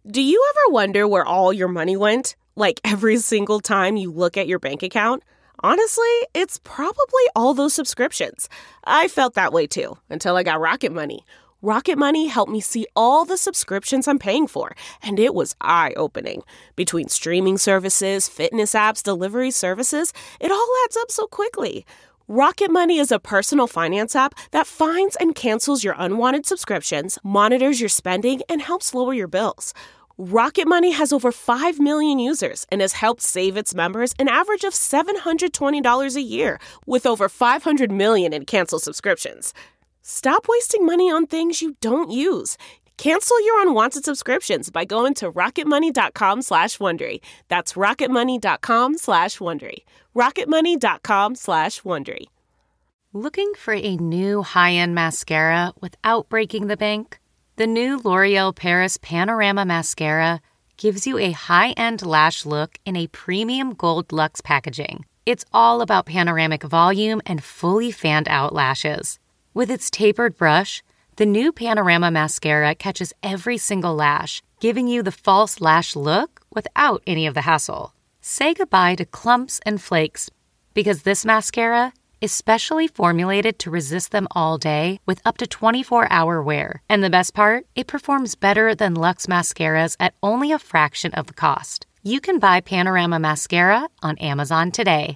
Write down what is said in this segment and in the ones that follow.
Do you ever wonder where all your money went? Like every single time you look at your bank account? Honestly, it's probably all those subscriptions. I felt that way too, until I got Rocket Money. Rocket Money helped me see all the subscriptions I'm paying for, and it was eye-opening. Between streaming services, fitness apps, delivery services, it all adds up so quickly. Rocket Money is a personal finance app that finds and cancels your unwanted subscriptions, monitors your spending, and helps lower your bills. Rocket Money has over 5 million users and has helped save its members an average of $720 a year, with over 500 million in canceled subscriptions. Stop wasting money on things you don't use. Cancel your unwanted subscriptions by going to rocketmoney.com/Wondery. That's rocketmoney.com/Wondery. rocketmoney.com/Wondery. Looking for a new high-end mascara without breaking the bank? The new L'Oreal Paris Panorama Mascara gives you a high-end lash look in a premium gold luxe packaging. It's all about panoramic volume and fully fanned-out lashes. With its tapered brush, the new Panorama Mascara catches every single lash, giving you the false lash look without any of the hassle. Say goodbye to clumps and flakes, because this mascara is specially formulated to resist them all day with up to 24-hour wear. And the best part? It performs better than Luxe mascaras at only a fraction of the cost. You can buy Panorama Mascara on Amazon today.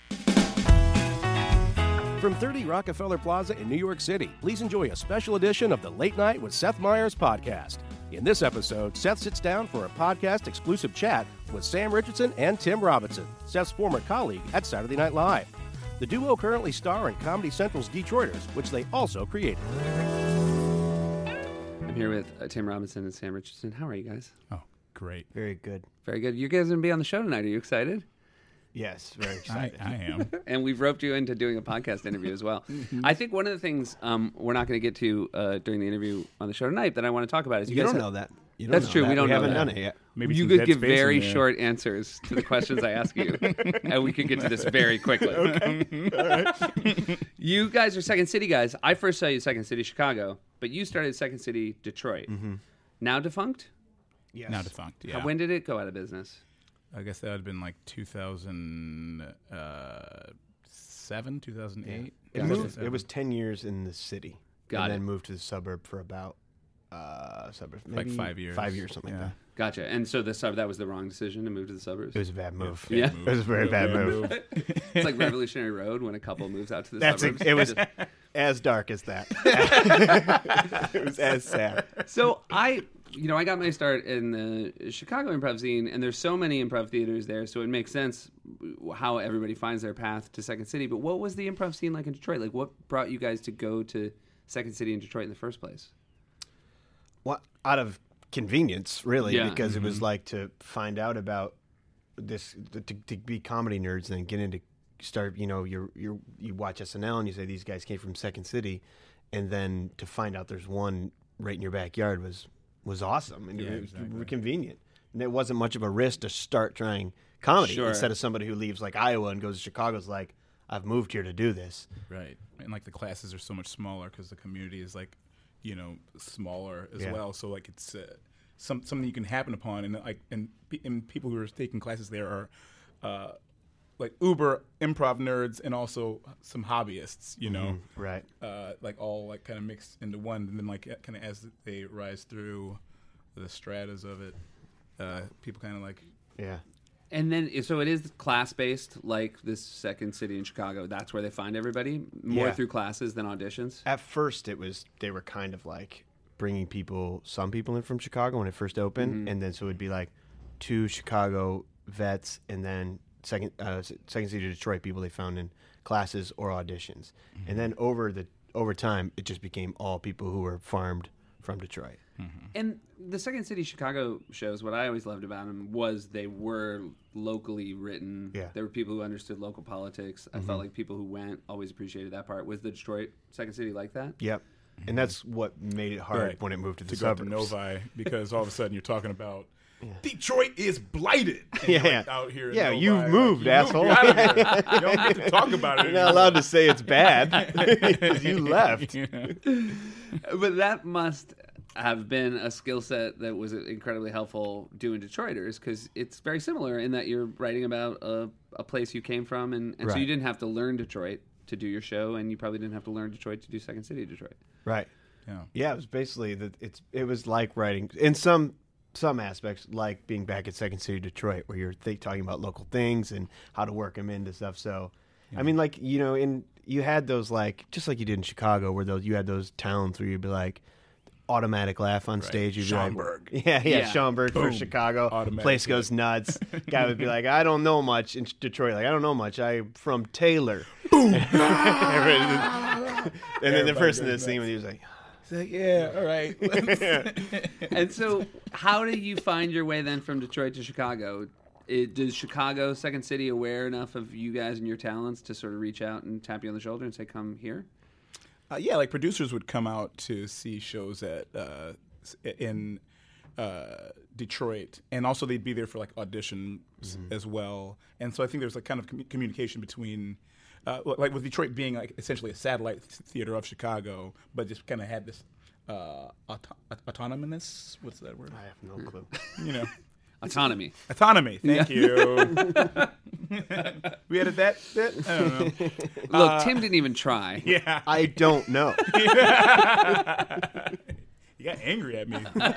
From 30 Rockefeller Plaza in New York City, please enjoy a special edition of the Late Night with Seth Meyers podcast. In this episode, Seth sits down for a podcast-exclusive chat with Sam Richardson and Tim Robinson, Seth's former colleague at Saturday Night Live. The duo currently star in Comedy Central's Detroiters, which they also created. I'm here with Tim Robinson and Sam Richardson. How are you guys? Oh, great. Very good. Very good. You guys are going to be on the show tonight. Are you excited? Yes, very excited. I am. And we've roped you into doing a podcast interview as well. I think one of the things we're not going to get to during the interview on the show tonight that I want to talk about is You guys don't have- know that. You don't That's know true. that. We don't know haven't that. done it yet. Maybe you some could dead give space in very there. short answers to the questions I ask you, and we could get to this very quickly. You guys are Second City guys. I first saw you at Second City Chicago, but you started Second City Detroit. Mm-hmm. Now defunct? Yes. Now defunct, yeah. When did it go out of business? I guess that would have been like 2007, 2008. It was 10 years in the city. Got and it. then moved to the suburb for about maybe like 5 years. 5 years, something like that. Gotcha. And so that was the wrong decision to move to the suburbs? It was a bad move. Yeah. It was a very bad move. It's like Revolutionary Road when a couple moves out to the That's suburbs. it was as dark as that. It was as sad. So I got my start in the Chicago improv scene, and there's so many improv theaters there, so it makes sense how everybody finds their path to Second City. But what was the improv scene like in Detroit? Like, what brought you guys to go to Second City in Detroit in the first place? What out of convenience, really, Yeah. because it was like to find out about this, to be comedy nerds, and then get into start. You watch SNL and you say these guys came from Second City, and then to find out there's one right in your backyard was awesome and it was convenient. And it wasn't much of a risk to start trying comedy instead of somebody who leaves like Iowa and goes to Chicago's like, I've moved here to do this. Right. And like the classes are so much smaller because the community is like, smaller as well. So like it's something you can happen upon, and like and people who are taking classes there are like uber improv nerds and also some hobbyists, Right. like all like kind of mixed into one, and then like kind of as they rise through the stratas of it, people kind of like And then, so it is class-based, like this Second City in Chicago. That's where they find everybody, more through classes than auditions? At first, they were kind of like bringing some people in from Chicago when it first opened, and then so it would be like 2 Chicago vets, and then Second City Detroit people they found in classes or auditions. And then over time, it just became all people who were farmed from Detroit. And the Second City Chicago shows, what I always loved about them was they were locally written. Yeah. There were people who understood local politics. I felt like people who went always appreciated that part. Was the Detroit Second City like that? Yep. And that's what made it hard when it moved to the go to suburbs. Novi, because all of a sudden you're talking about Detroit is blighted. And you're like out here in Novi, you've moved, asshole. You're out of here. You don't get to talk about it. You're not allowed to say it's bad because you left. But that must have been a skill set that was incredibly helpful doing Detroiters, because it's very similar in that you're writing about a place you came from, and so you didn't have to learn Detroit to do your show, and you probably didn't have to learn Detroit to do Second City Detroit. Right. Yeah. It was basically it was like writing in some aspects, like being back at Second City Detroit, where you're talking about local things and how to work them into stuff. So, I mean, like, you know, you had those, like, just like you did in Chicago, where you had those towns where you'd be like, automatic laugh on stage. You'd be Schaumburg. like, yeah, Schaumburg for Chicago. Automatic Place goes nuts. Guy would be like, I don't know much in Detroit. Like, I don't know much. I'm from Taylor. Boom. And then the person in the scene, he was like, yeah, all right. And so, how do you find your way then from Detroit to Chicago? Does Chicago, Second City, aware enough of you guys and your talents to sort of reach out and tap you on the shoulder and say, come here? Yeah, like producers would come out to see shows in Detroit, and also they'd be there for like auditions as well. And so I think there's like kind of communication between, like with Detroit being like essentially a satellite theater of Chicago, but just kind of had this autonomous. What's that word? I have no clue. You know. Autonomy. Thank you. We edit that bit? I don't know. Look, Tim didn't even try. Yeah. I don't know. You got angry at me.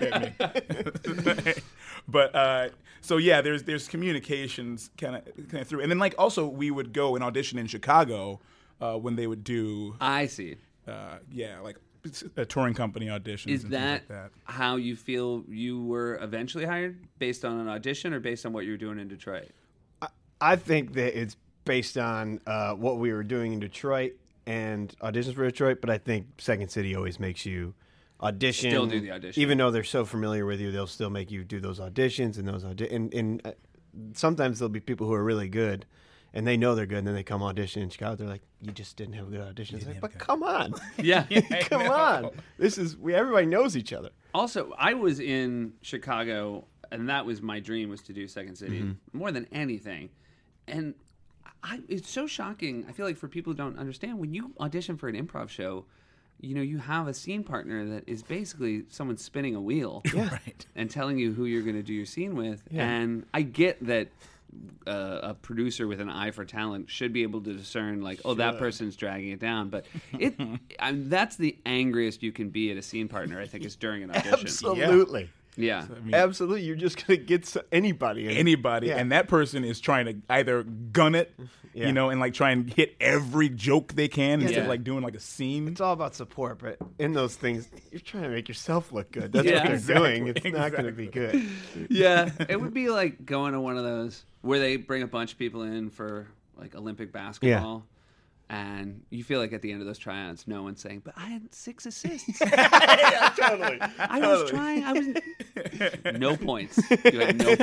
But so yeah, there's communications kind of through, and then like also we would go and audition in Chicago when they would do. I see. Like a touring company auditions. Is and that, things like that how you feel you were eventually hired, based on an audition or based on what you were doing in Detroit? I think that it's based on what we were doing in Detroit and auditions for Detroit, but I think Second City always makes you audition. Still do the audition. Even though they're so familiar with you, they'll still make you do those auditions and sometimes there'll be people who are really good and they know they're good, and then they come audition in Chicago. They're like, "You just didn't have a good audition." It's like, but come on, Yeah. come on. Everybody knows each other. Also, I was in Chicago, and that was my dream, was to do Second City more than anything. And it's so shocking. I feel like for people who don't understand, when you audition for an improv show, you know, you have a scene partner that is basically someone spinning a wheel and telling you who you're going to do your scene with. Yeah. And I get that a producer with an eye for talent should be able to discern, like, that person's dragging it down. But that's the angriest you can be at a scene partner, I think, is during an audition. Absolutely. Yeah. So, absolutely. You're just going to get anybody. And that person is trying to either gun it, you know, and like try and hit every joke they can instead of like doing like a scene. It's all about support, but in those things, you're trying to make yourself look good. That's what they're doing. It's not going to be good. Yeah. It would be like going to one of those where they bring a bunch of people in for like Olympic basketball. Yeah. And you feel like at the end of those tryouts, no one's saying, "But I had 6 assists." Yeah, totally. I was trying. No points. You had no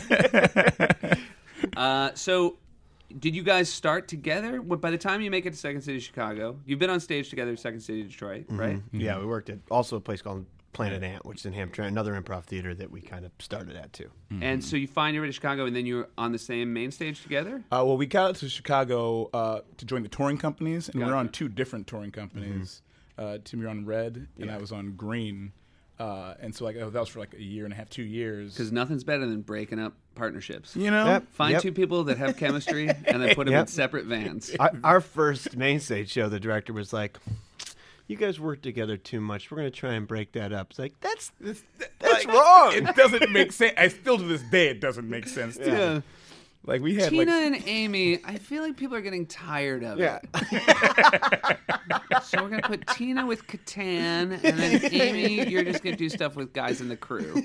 points. So, did you guys start together? By the time you make it to Second City Chicago, you've been on stage together at Second City Detroit, right? Mm-hmm. Yeah, we worked at also a place called Planet Ant, which is in Hamtramck, another improv theater that we kind of started at too. Mm-hmm. And so you find your way to Chicago, and then you're on the same main stage together? Well, we got to Chicago to join the touring companies, and we're on 2 different touring companies. Tim, you're on Red, and I was on Green. And so like that was for like a year and a half, 2 years. Because nothing's better than breaking up partnerships. You know? Find 2 people that have chemistry, and then put them in separate vans. Our first main stage show, the director was like, "You guys work together too much. We're going to try and break that up." It's like, that's like, wrong. It doesn't make sense. I still to this day, it doesn't make sense to me. Like we had Tina and Amy, I feel like people are getting tired of it. So we're going to put Tina with Catan, and then Amy, you're just going to do stuff with guys in the crew.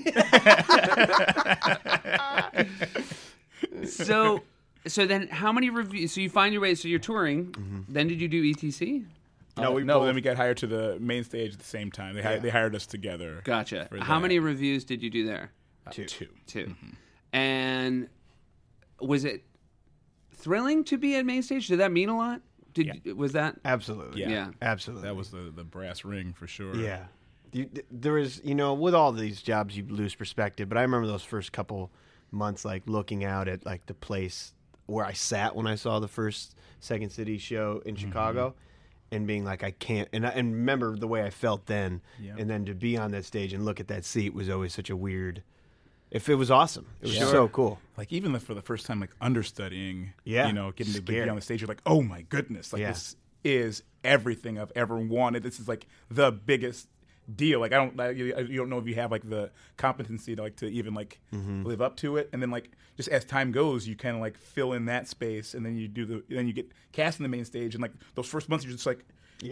So then how many reviews? So you find your way, so you're touring. Then did you do ETC? No, then we got hired to the main stage at the same time. They hired us together. Gotcha. How many reviews did you do there? 2. 2. And was it thrilling to be at main stage? Did that mean a lot? Was that? Absolutely. Yeah. Absolutely. That was the brass ring for sure. Yeah. There is, with all these jobs, you lose perspective. But I remember those first couple months, like looking out at like the place where I sat when I saw the first Second City show in Chicago. and being like, I can't, and remember the way I felt then, Yeah. and then to be on that stage and look at that seat was always such a weird. If it was awesome, it was so cool. Like even for the first time, like understudying, Yeah. you know, getting to be Scary. on the stage, you're like, oh my goodness, like this is everything I've ever wanted. This is like the biggest deal. Like you don't know if you have like the competency to even like live up to it. And then like just as time goes, you kind of like fill in that space, and then you get cast in the main stage, and like those first months you're just like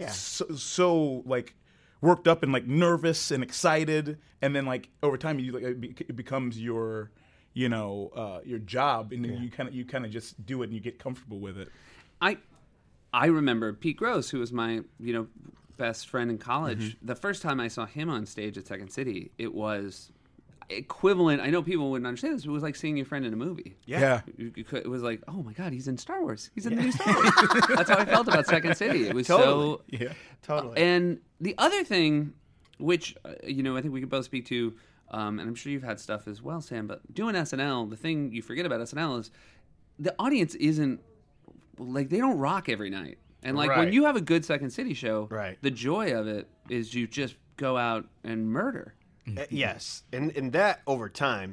so like worked up and like nervous and excited, and then like over time it becomes your your job, and then you kind of just do it and you get comfortable with it. I remember Pete Gross, who was my best friend in college. The first time I saw him on stage at Second City, it was equivalent. I know people wouldn't understand this, but it was like seeing your friend in a movie. Yeah. It was like, oh my God, he's in Star Wars. He's in the new Star Wars. That's how I felt about Second City. It was Totally. Totally. And the other thing, which I think we could both speak to, and I'm sure you've had stuff as well, Sam, but doing SNL, the thing you forget about SNL is the audience isn't like, they don't rock every night. And like when you have a good Second City show, the joy of it is you just go out and murder. Yes, and that over time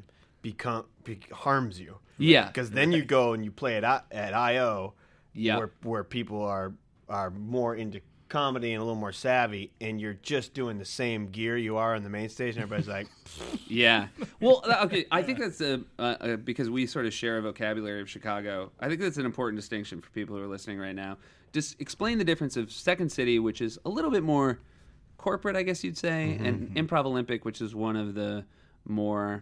harms you. Yeah, because then you go and you play it at I.O. Yeah, where people are more into comedy and a little more savvy, and you're just doing the same gear you are on the main stage, and everybody's like, yeah. Well, okay, I think that's because we sort of share a vocabulary of Chicago. I think that's an important distinction for people who are listening right now. Just explain the difference of Second City, which is a little bit more corporate, I guess you'd say, and Improv Olympic, which is one of the more,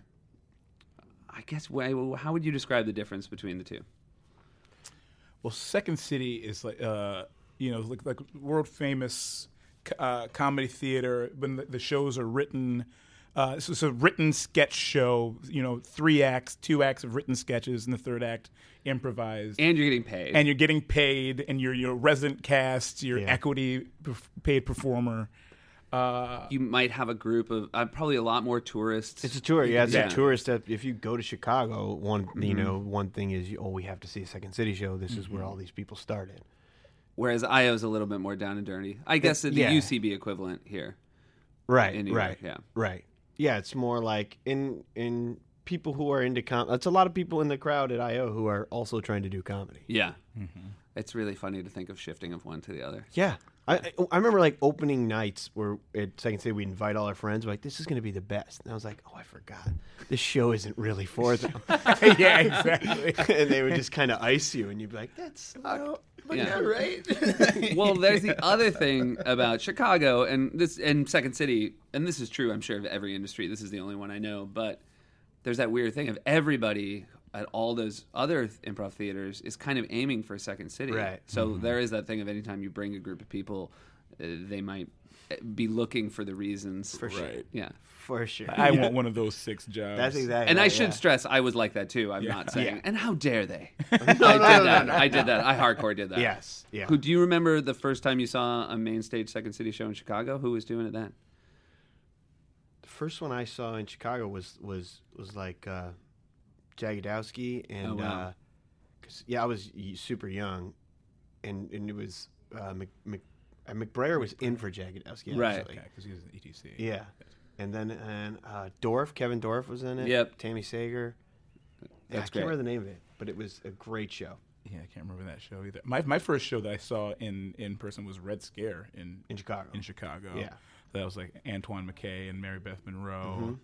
I guess, how would you describe the difference between the two? Well, Second City is like, like world famous comedy theater. When the shows are written, it's a written sketch show. 3 acts, 2 acts of written sketches, and the third act improvised. And you're getting paid. And you're your resident cast, your equity paid performer. You might have a group of probably a lot more tourists. It's a tour, it's a tourist. If you go to Chicago, one thing is, we have to see a Second City show. This is where all these people started. Whereas I.O. is a little bit more down and dirty. I guess the UCB equivalent here. Right, in New York, right. Yeah, it's more like in people who are into comedy. That's a lot of people in the crowd at I.O. who are also trying to do comedy. Yeah. It's really funny to think of shifting of one to the other. Yeah. I remember like opening nights where at Second City we'd invite all our friends. We're like, this is going to be the best. And I was like, I forgot. This show isn't really for them. Yeah, exactly. And they would just kind of ice you, and you'd be like, that's not right. Well, there's the other thing about Chicago and Second City, and this is true, I'm sure, of every industry. This is the only one I know, but there's that weird thing of everybody at all those other improv theaters is kind of aiming for Second City. Right. So there is that thing of anytime you bring a group of people, they might be looking for the reasons. For sure. Right. Yeah. For sure. I want one of those 6 jobs. That's exactly. And right, I should stress, I was like that too. I'm not saying, and how dare they? I did that. I hardcore did that. Yes. Yeah. Do you remember the first time you saw a main stage Second City show in Chicago? Who was doing it then? The first one I saw in Chicago was like Jagodowski, and I was super young, and it was McBrayer was in for Jagodowski, right? Actually. Yeah, because he was in ETC. Yeah, and then Kevin Dorff was in it. Yep, Tammy Sager. I can't remember the name of it, but it was a great show. Yeah, I can't remember that show either. My first show that I saw in person was Red Scare in Chicago. Yeah, so that was like Antoine McKay and Mary Beth Monroe.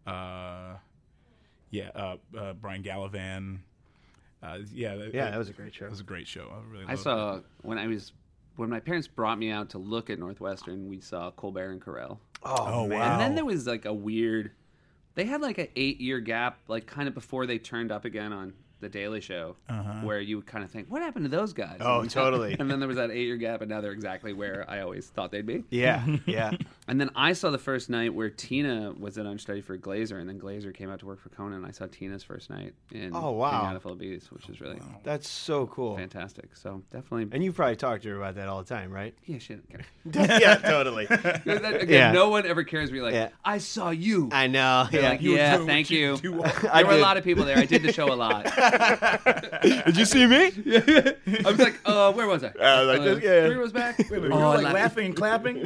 Brian Gallivan. That was a great show. It was a great show. I saw when my parents brought me out to look at Northwestern, we saw Colbert and Carell. Oh man! And then there was like a weird. They had like an 8-year gap, like kind of before they turned up again on The Daily Show, where you would kind of think, what happened to those guys? Oh, totally. And then there was that 8-year gap, and now they're exactly where I always thought they'd be. Yeah. And then I saw the first night where Tina was an understudy for Glazer, and then Glazer came out to work for Conan. I saw Tina's first night in King Out of Philippines, which is really that's so cool, fantastic. So definitely. And you probably talk to her about that all the time, right? Yeah, she didn't care. Yeah, totally. Again, no one ever cares. Be like, I saw you. I know. They're like, thank you. There were a lot of people there. I did the show a lot. Did you see me? I was like, where was I? Like, yeah. 3 rows back. You were I like laughed. laughing and clapping.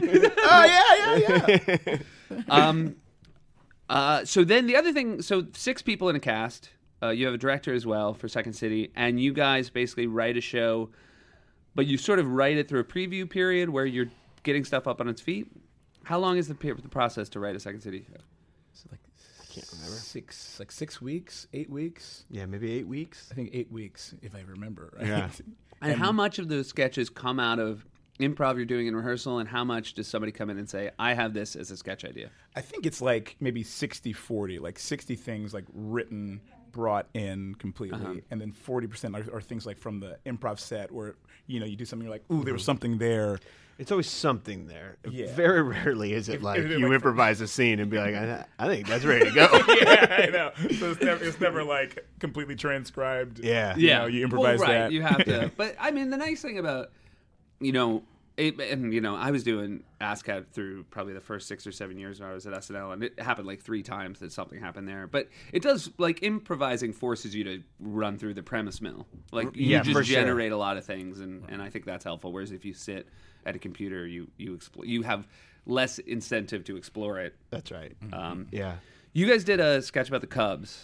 So then the other thing, so 6 people in a cast. You have a director as well for Second City, and you guys basically write a show, but you sort of write it through a preview period where you're getting stuff up on its feet. How long is the process to write a Second City show? So like I can't remember. 6 weeks, 8 weeks. Yeah, maybe 8 weeks. I think 8 weeks, if I remember right. Yeah. And how much of those sketches come out of improv you're doing in rehearsal, and how much does somebody come in and say, I have this as a sketch idea? I think it's like maybe 60-40, like 60 things like written, brought in completely, and then 40% are things like from the improv set where, you know, you do something, you're like, ooh, there was something there. It's always something there. Yeah. Very rarely is it If like they're you like- improvise a scene and be like, I think that's ready to go. Yeah, I know. So it's never like completely transcribed. Yeah. You know, you improvise well, right. that. You have to. But I mean, the nice thing about, you know, I was doing ASCAP through probably the first 6 or 7 years when I was at SNL, and it happened like 3 times that something happened there. But it does, like, improvising forces you to run through the premise mill. Like, you Yeah, for just sure. generate a lot of things, and I think that's helpful. Whereas if you sit at a computer, you have less incentive to explore it. That's right. Um, Yeah. You guys did a sketch about the Cubs.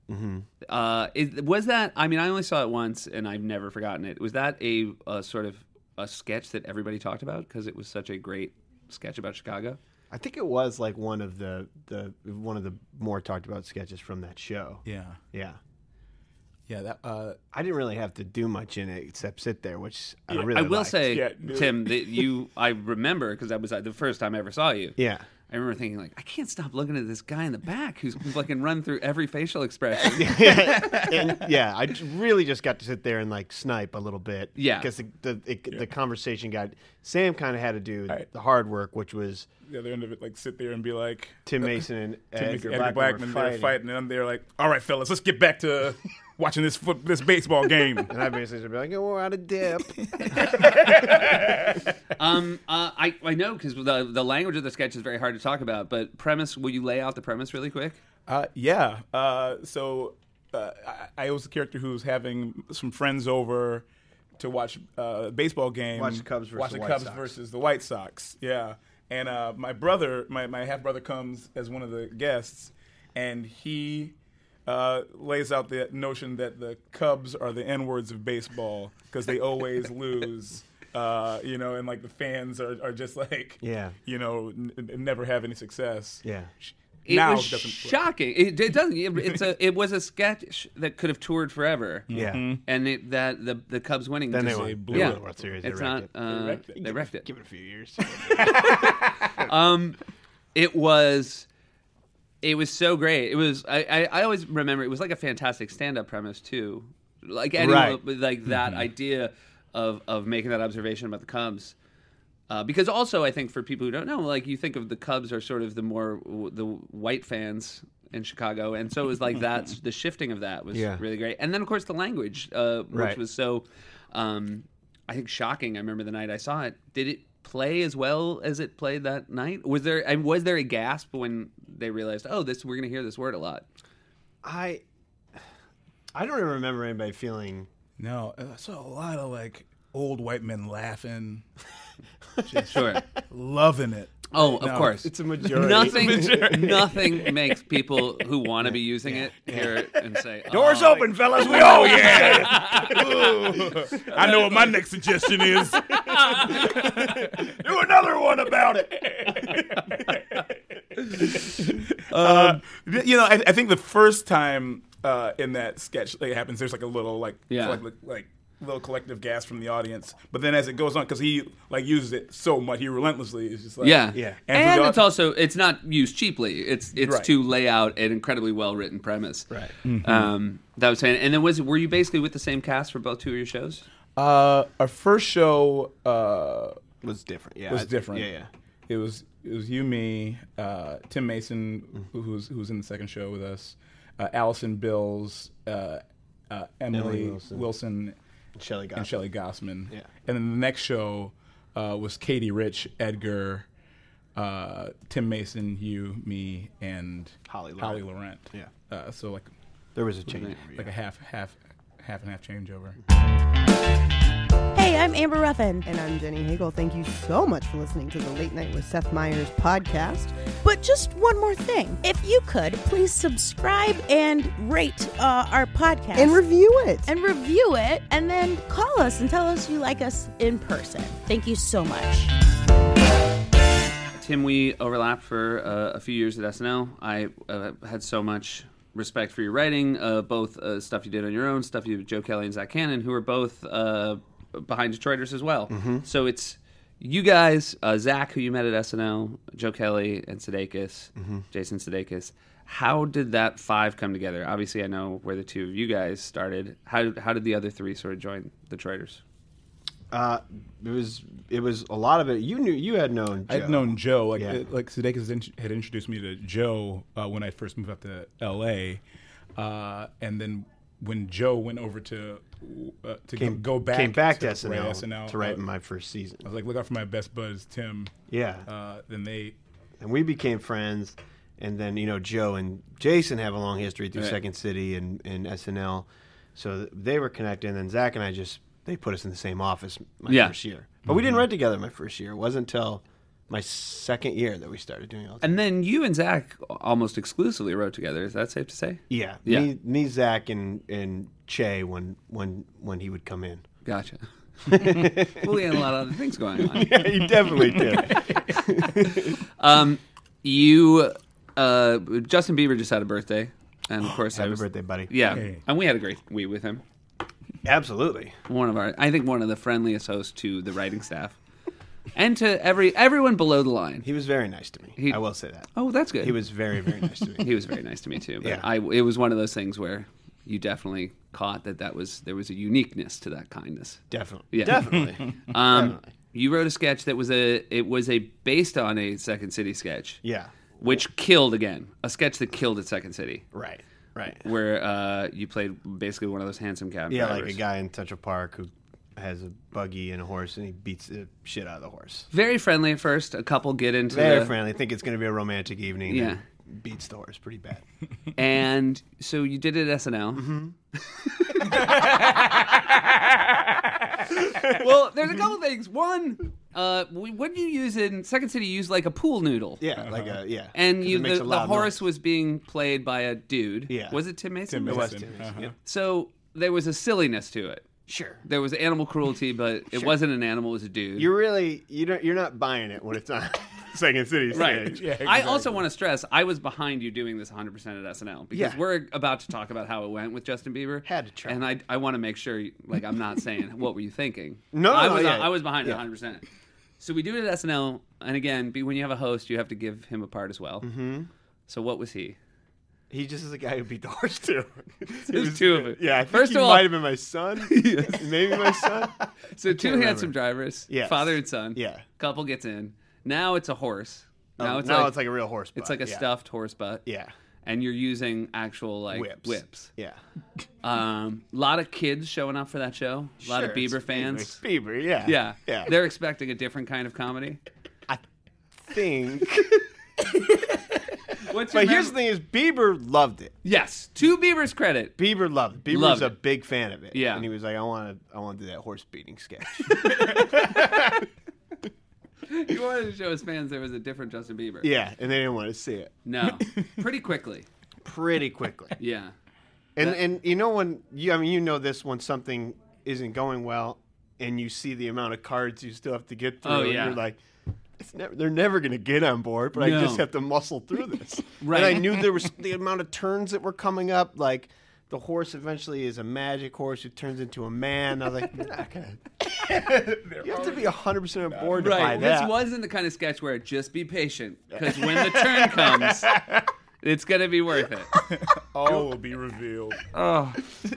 Was that? I mean, I only saw it once, and I've never forgotten it. Was that a sort of a sketch that everybody talked about because it was such a great sketch about Chicago? I think it was like one of the more talked about sketches from that show. Yeah. Yeah. Yeah. That. I didn't really have to do much in it except sit there, which I Yeah. really I will liked. say, Yeah. Tim, that I remember because that was the first time I ever saw you. Yeah. I remember thinking, like, I can't stop looking at this guy in the back who's like can run through every facial expression. And yeah, I really just got to sit there and like snipe a little bit. Yeah. Because the conversation Sam kind of had to do Right. the hard work, which was The other end of it, like sit there and be like, Tim Mason and Edgar Edgar Blackman, were they're fighting, and they're like, all right, fellas, let's get back to watching this baseball game. And I basically would be like, oh, we're out of dip. I know because the language of the sketch is very hard to talk about. But premise, will you lay out the premise really quick? Yeah. So I was the character who was having some friends over to watch a baseball game. Watch the Cubs versus watch the the White Cubs Sox. versus the White Sox. Yeah. And my brother, my half brother, comes as one of the guests, and he lays out the notion that the Cubs are the N-words of baseball because they always lose. You know, and like the fans are just like, Yeah. you know, never have any success. Yeah. It Now was it doesn't- shocking. It doesn't. It was a sketch that could have toured forever. Yeah. And the Cubs winning. Then they just- won. they blew They it. won the World Series. They It's wrecked not. it. wrecked it. They wrecked it. Give it a few years. It was so great. It was. I always remember it was like a fantastic stand-up premise too. Like anyone, Right. like that idea of making that observation about the Cubs. Because also, I think for people who don't know, like you think of the Cubs are sort of the white fans in Chicago, and so it was like that's the shifting of that was Yeah. really great. And then of course the language, which Right. was so, I think shocking. I remember the night I saw it. Did it play as well as it played that night? Was there a gasp when they realized, oh, we're going to hear this word a lot? I don't even remember anybody feeling. No, I saw a lot of like old white men laughing, Sure. loving it. Oh, of No, course. It's a majority. Nothing makes people who want to be using it hear it and say, Doors oh, open, fellas. Oh yeah. Ooh. I know what my next suggestion is. Do another one about it. You know, I think the first time in that sketch it happens, there's like a little like little collective gasp from the audience. But then as it goes on, because he like uses it so much, he relentlessly is just like Yeah. And And it's not used cheaply. It's Right. to lay out an incredibly well written premise. Right. That was saying, and then were you basically with the same cast for both 2 of your shows? Our first show Was different. Yeah. was different. Yeah. It was you, me, Tim Mason, who's in the second show with us, Allison Bills, Emily Wilson Shelley Gossman. and Shelley Gossman. Yeah. And then the next show was Katie Rich, Edgar, Tim Mason, you, me, and Holly Laurent. Yeah. So like There was a change. a half half and half changeover. Hey, I'm Amber Ruffin. And I'm Jenny Hagel. Thank you so much for listening to the Late Night with Seth Meyers podcast. But just one more thing. If you could, please subscribe and rate our podcast. And review it. And then call us and tell us you like us in person. Thank you so much. Tim, we overlapped for a few years at SNL. I had so much respect for your writing, both stuff you did on your own, stuff you did with Joe Kelly and Zach Cannon, who are both behind Detroiters as well. Mm-hmm. So it's you guys, Zach, who you met at SNL, Joe Kelly and Sudeikis, Jason Sudeikis. How did that five come together? Obviously, I know where the two of you guys started. How did the other three sort of join the Detroiters? It was a lot of it. You had known Joe. I'd known Joe. Like Sudeikis had introduced me to Joe when I first moved up to L.A. And then when Joe went over to go back, came back to SNL to write my first season. I was like, look out for my best buzz, Tim. Yeah. And we became friends, and then Joe and Jason have a long history through Second City and SNL, so they were connected. And then Zach and I they put us in the same office my first year, but we didn't write together my first year. It wasn't until my second year that we started doing all. And then you and Zach almost exclusively wrote together. Is that safe to say? Yeah. Me, Zach, and Che when he would come in. Gotcha. Well, we had a lot of other things going on. Yeah, he definitely did. Justin Bieber just had a birthday, and of course, happy birthday, buddy. Yeah, hey. And we had a great week with him. Absolutely. I think one of the friendliest hosts to the writing staff, and to everyone below the line. He was very nice to me. I will say that. Oh, that's good. He was very, very nice to me. He was very nice to me too. But Yeah. it was one of those things where you definitely caught there was a uniqueness to that kindness. Definitely. Yeah. Definitely. You wrote a sketch that was based on a Second City sketch. Yeah. Which killed again. A sketch that killed at Second City. Right. Where you played basically one of those handsome cab drivers. Like a guy in Central Park who has a buggy and a horse, and he beats the shit out of the horse. Very friendly at first. A couple get into Very friendly. Think it's going to be a romantic evening. Yeah. And beats the horse pretty bad. And so you did it at SNL. Mm-hmm. Well, there's a couple things. One, what did you use in Second City? You used like a pool noodle. Yeah, And the horse noise. was being played by a dude. Yeah. Was it Tim Mason? Tim It was Mason. Tim Mason, yeah. So there was a silliness to it. Sure. There was animal cruelty, but it wasn't an animal; it was a dude. You're not buying it when it's on Second City stage. Right. Yeah, I exactly. also want to stress I was behind you doing this 100% at SNL because Yeah. we're about to talk about how it went with Justin Bieber. Had to try. And I want to make sure, I'm not saying what were you thinking. No, I was behind Yeah. it 100%. So we do it at SNL, and again, when you have a host, you have to give him a part as well. Mm-hmm. So what was he? He just is a guy who beat the horse too. There's two of it. Yeah, I think First he of all- might have been my son. Maybe my son. So two remember. handsome drivers, Yes. father and son. Yeah. Couple gets in. Now it's a horse. Now it's like a real horse butt. It's like a Yeah. stuffed horse butt. Yeah. And you're using actual whips. Yeah. A lot of kids showing up for that show. A lot of Sure, Bieber it's fans. Bieber, yeah. Yeah. Yeah. They're expecting a different kind of comedy. Think. What's your But here's the thing: is Bieber loved it. Yes, to Bieber's credit. Bieber loved it. Bieber Loved was a it. big fan of it. Yeah. And he was like, I want to do that horse beating sketch. He wanted to show his fans there was a different Justin Bieber. Yeah, and they didn't want to see it. No. Pretty quickly. Pretty quickly. Yeah. And you know when you know this when something isn't going well and you see the amount of cards you still have to get through, Oh, and yeah. you're like, they're never going to get on board, but No. I just have to muscle through this. Right. And I knew there was the amount of turns that were coming up, like the horse eventually is a magic horse who turns into a man. I was like, you're not going to. You have to be 100% on board to buy Right. that. This wasn't the kind of sketch where just be patient because when the turn comes, it's going to be worth it. All will be revealed. Oh.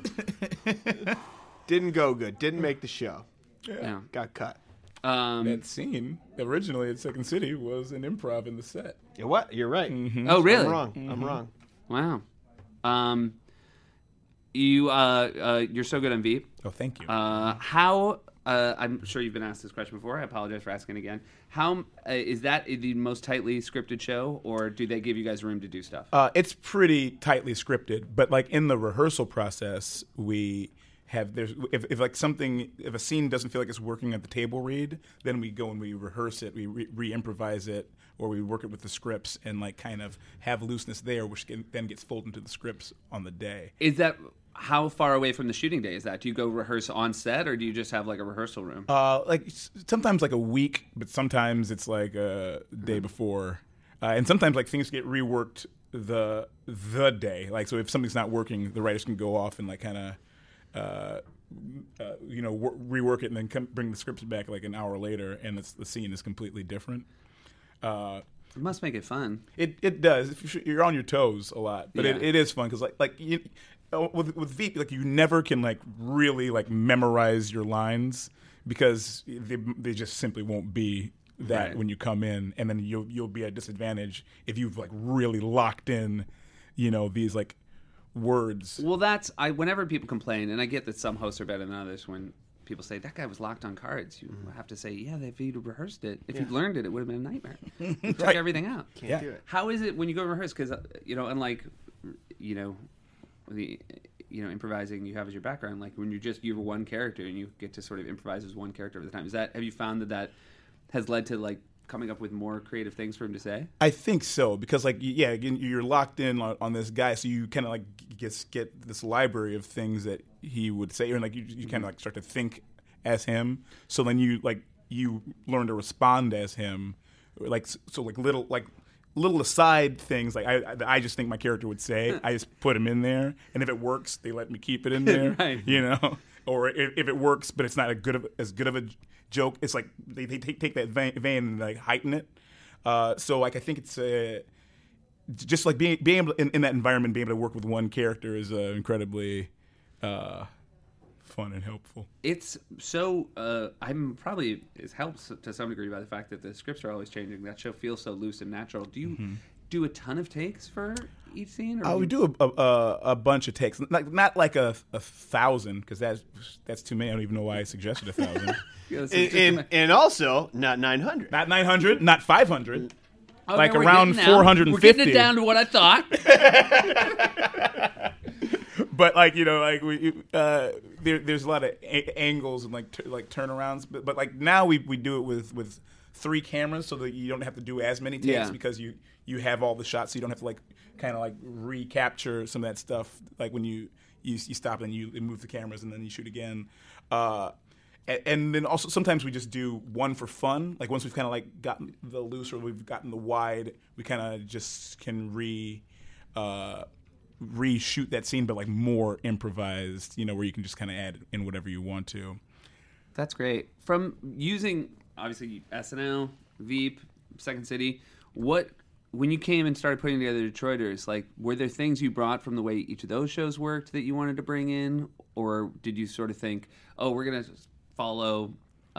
Didn't go good. Didn't make the show. Yeah. Got cut. That scene originally at Second City was an improv in the set. Yeah, what? You're right. Oh, really? I'm wrong. I'm wrong. Wow. You're so good on Veep. Oh, thank you. How? I'm sure you've been asked this question before. I apologize for asking again. How is that the most tightly scripted show, or do they give you guys room to do stuff? It's pretty tightly scripted, but like in the rehearsal process, we if like something, if a scene doesn't feel like it's working at the table read, then we go and we rehearse it, we re-improvise it, or we work it with the scripts and like kind of have looseness there, which then gets folded into the scripts on the day. Is that how far away from the shooting day is that? Do you go rehearse on set, or do you just have like a rehearsal room? Like sometimes like a week, but sometimes it's like a day before, and sometimes like things get reworked the day. Like so, if something's not working, the writers can go off and like kind of. Rework it and then bring the scripts back like an hour later, and the scene is completely different. It must make it fun. It does. You're on your toes a lot, but it is fun because with Veep, like you never can like really like memorize your lines because they just simply won't be that when you come in, and then you'll be at a disadvantage if you've like really locked in, these like. Words. Well, whenever people complain, and I get that some hosts are better than others, when people say that guy was locked on cards, you have to say, if you'd rehearsed it, if you'd learned it, it would have been a nightmare. You took everything out. Can't do it. How is it when you go to rehearse? Because unlike the improvising you have as your background, like when you have one character and you get to sort of improvise as one character at the time. Have you found that has led to like coming up with more creative things for him to say? I think so, because like you're locked in on this guy, so you kind of like get this library of things that he would say, and like you kind of like start to think as him. So then you learn to respond as him, little aside things like I just think my character would say. I just put him in there, and if it works, they let me keep it in there. Right. Or if it works, but it's not as good of a joke, it's like they take that vein and like heighten it. So like I think it's just like being able to, in that environment, being able to work with one character is incredibly fun and helpful. It's so it helps to some degree by the fact that the scripts are always changing. That show feels so loose and natural. Do you do a ton of takes for each scene? Or we do a bunch of takes, not like a 1,000, because that's too many. I don't even know why I suggested 1,000. And also not 900. Not 900, not 500. Okay, like around 450. We're getting it down to what I thought. But like there's a lot of angles and like turnarounds. But like now we do it with 3 cameras, so that you don't have to do as many takes because you have all the shots, so you don't have to like kind of like recapture some of that stuff. Like when you stop and you move the cameras and then you shoot again. And then also sometimes we just do one for fun. Like once we've kind of like gotten the loose or we've gotten the wide, we kind of just can reshoot that scene, but like more improvised, where you can just kind of add in whatever you want to. That's great. From using obviously SNL, Veep, Second City, when you came and started putting together Detroiters, like were there things you brought from the way each of those shows worked that you wanted to bring in, or did you sort of think, we're gonna follow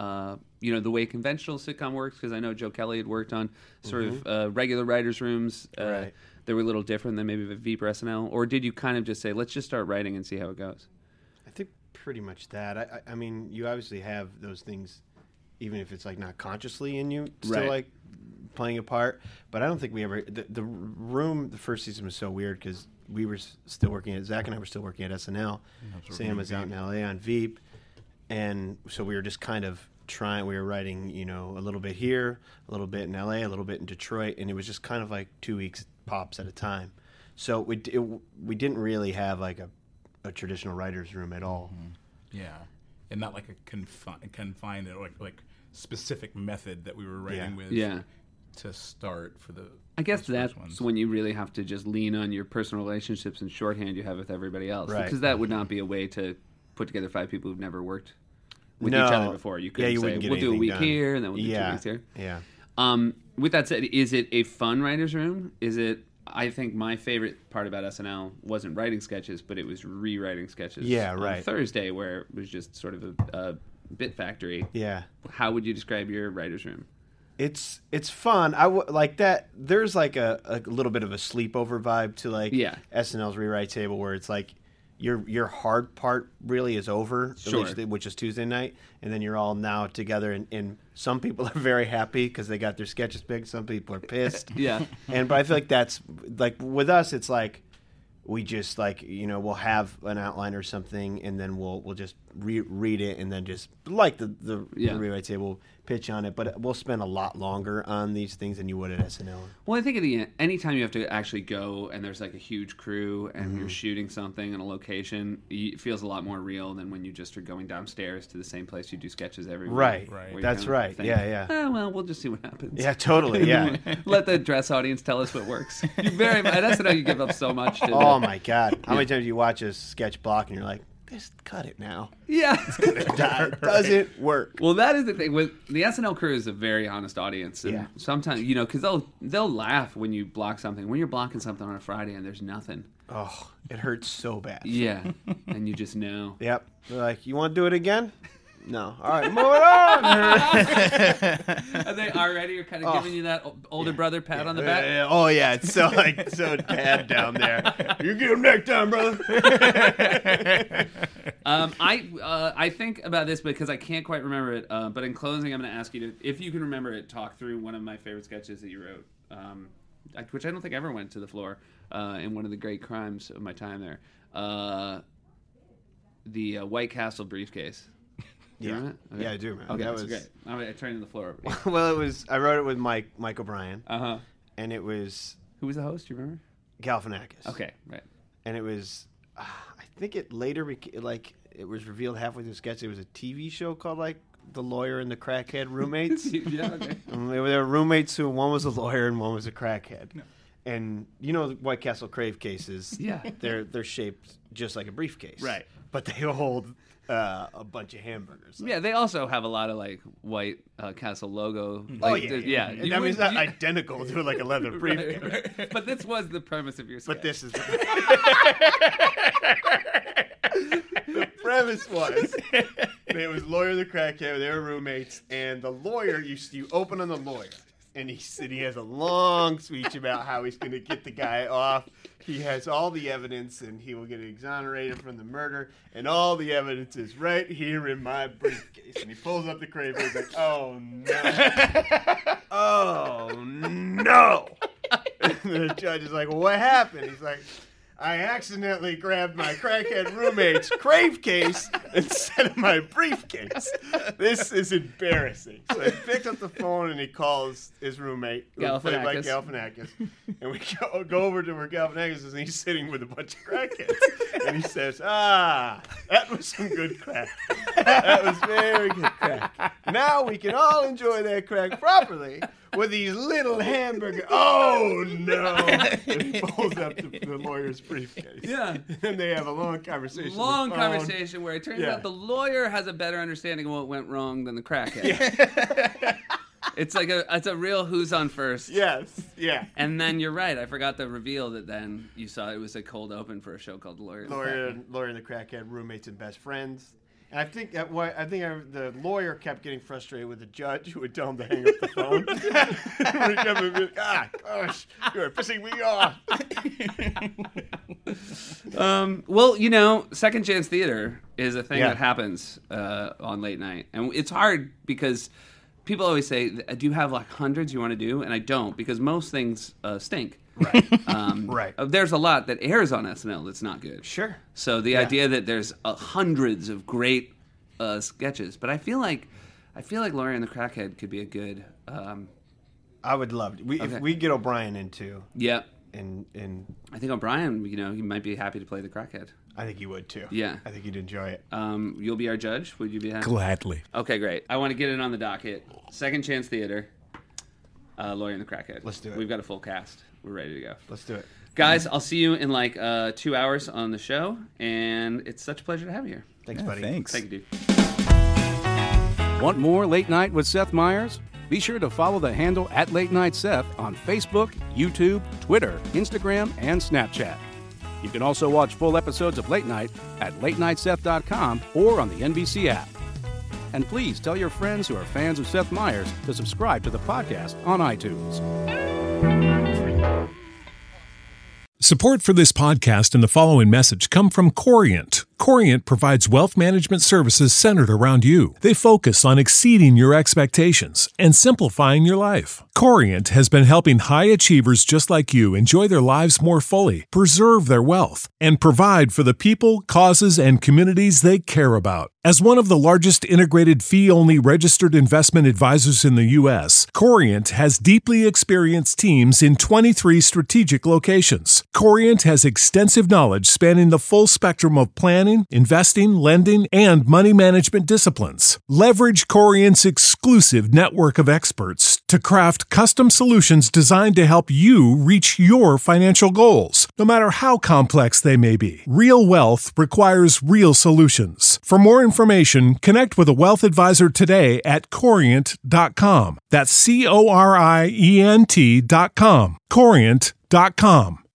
the way conventional sitcom works? Because I know Joe Kelly had worked on sort of regular writers' rooms. Right. They were a little different than maybe Veep or SNL. Or did you kind of just say, let's just start writing and see how it goes? I think pretty much that. I mean, you obviously have those things, even if it's like not consciously in you, still like playing a part. But I don't think we ever... The Room, the first season was so weird because we were still working at... Zach and I were still working at SNL. Sam was out in L.A. on Veep. And so we were just kind of we were writing, a little bit here, a little bit in LA, a little bit in Detroit, and it was just kind of like 2 weeks pops at a time. So we didn't really have like a traditional writer's room at all. Yeah, and not like a confined or like specific method that we were writing with. Yeah. To start for the. I guess that's when you really have to just lean on your personal relationships and shorthand you have with everybody else, because that would not be a way to put together 5 people who've never worked with each other before. You could say, we'll do a week here, and then we'll do 2 weeks here. Yeah. With that said, is it a fun writer's room? Is it... I think my favorite part about SNL wasn't writing sketches, but it was rewriting sketches on Thursday, where it was just sort of a bit factory. Yeah. How would you describe your writer's room? It's fun. Like that. There's like a little bit of a sleepover vibe to like SNL's rewrite table, where it's like your hard part really is over, which is Tuesday night, and then you're all now together, and some people are very happy because they got their sketches big. Some people are pissed. Yeah. But I feel like that's like with us, it's like we just like, we'll have an outline or something, and then we'll just read it, and then just like the rewrite table pitch on it. But we'll spend a lot longer on these things than you would at SNL. Well, I think at the end, anytime you have to actually go and there's like a huge crew and you're shooting something in a location, it feels a lot more real than when you just are going downstairs to the same place you do sketches every week. Right. That's right. Think, yeah. Well, we'll just see what happens. Yeah, totally. Yeah. Let the dress audience tell us what works. At SNL, you give up so much. Oh my God! How many times do you watch a sketch block and you're like, just cut it now? Yeah. It doesn't work. Well, that is the thing. With the SNL crew is a very honest audience. And sometimes, because they'll laugh when you block something. When you're blocking something on a Friday and there's nothing. Oh, it hurts so bad. Yeah. And you just know. Yep. They're like, you want to do it again? No. All right, move it on. Are they already kind of giving you that older brother pat on the back? Yeah. Oh, yeah. It's so bad down there. You give him next time, brother. I think about this because I can't quite remember it. But in closing, I'm going to ask you to, if you can remember it, talk through one of my favorite sketches that you wrote, which I don't think ever went to the floor in one of the great crimes of my time there. The White Castle briefcase. Yeah. Okay. Yeah, I do, man. Okay, that that's was great. I turned the floor over. Well, I wrote it with Mike O'Brien. Uh-huh. And it was... Who was the host? Do you remember? Galifianakis. Okay, right. And it was... I think it later... it was revealed halfway through the sketch. It was a TV show called, The Lawyer and the Crackhead Roommates. Yeah, okay. They were roommates who one was a lawyer and one was a crackhead. No. And the White Castle Crave cases, they're shaped just like a briefcase. Right. But they hold a bunch of hamburgers. Yeah, they also have a lot of White Castle logo. Yeah. It's not identical to a leather briefcase. Right. But this was the premise of your sketch. But this is... The premise was it was Lawyer the Crackhead. They were roommates, and the lawyer, you open on the lawyer, and he has a long speech about how he's going to get the guy off. He has all the evidence, and he will get exonerated from the murder, and all the evidence is right here in my briefcase. And he pulls up the crate, and he's like, "Oh no, oh no!" And the judge is like, "Well, what happened?" He's like, I accidentally grabbed my crackhead roommate's crave case instead of my briefcase. This is embarrassing. So he picked up the phone and he calls his roommate, played by Galifianakis. And we go over to where Galifianakis is, and he's sitting with a bunch of crackheads. And he says, that was some good crack. That was very good crack. Now we can all enjoy that crack properly with these little hamburgers. Oh, no. And he pulls up the lawyer's briefcase. Yeah. And they have a long conversation. Where it turns out the lawyer has a better understanding of what went wrong than the crackhead. Yeah. It's a real who's on first. Yes. Yeah. And then you're right. I forgot the reveal that then you saw it was a cold open for a show called Lawyer and the Crackhead, roommates and best friends. And I think the lawyer kept getting frustrated with the judge who would tell him to hang up the phone. He kept being, gosh, you're pissing me off. Well, Second Chance Theater is a thing that happens on late night. And it's hard because people always say, do you have hundreds you want to do? And I don't, because most things stink. Right. Right. There's a lot that airs on SNL that's not good. Sure. So the idea that there's hundreds of great sketches, but I feel like Lawyer and the Crackhead could be a good. I would love to. If we get O'Brien into. Yeah. And I think O'Brien, he might be happy to play the Crackhead. I think he would too. Yeah. I think he'd enjoy it. You'll be our judge. Would you be happy? Gladly. Okay, great. I want to get it on the docket. Second Chance Theater. Lawyer and the Crackhead. Let's do it. We've got a full cast. We're ready to go. Let's do it. Guys, I'll see you in 2 hours on the show, and it's such a pleasure to have you here. Thanks, buddy. Thanks. Thank you, dude. Want more Late Night with Seth Meyers? Be sure to follow the handle @LateNightSeth on Facebook, YouTube, Twitter, Instagram, and Snapchat. You can also watch full episodes of Late Night at LateNightSeth.com or on the NBC app. And please tell your friends who are fans of Seth Meyers to subscribe to the podcast on iTunes. Support for this podcast and the following message come from Corient. Corient provides wealth management services centered around you. They focus on exceeding your expectations and simplifying your life. Corient has been helping high achievers just like you enjoy their lives more fully, preserve their wealth, and provide for the people, causes, and communities they care about. As one of the largest integrated fee-only registered investment advisors in the U.S., Corient has deeply experienced teams in 23 strategic locations. Corient has extensive knowledge spanning the full spectrum of planning, investing, lending, and money management disciplines. Leverage Corient's exclusive network of experts to craft custom solutions designed to help you reach your financial goals, no matter how complex they may be. Real wealth requires real solutions. For more information, connect with a wealth advisor today at Corient.com. That's Corient.com. Corient.com.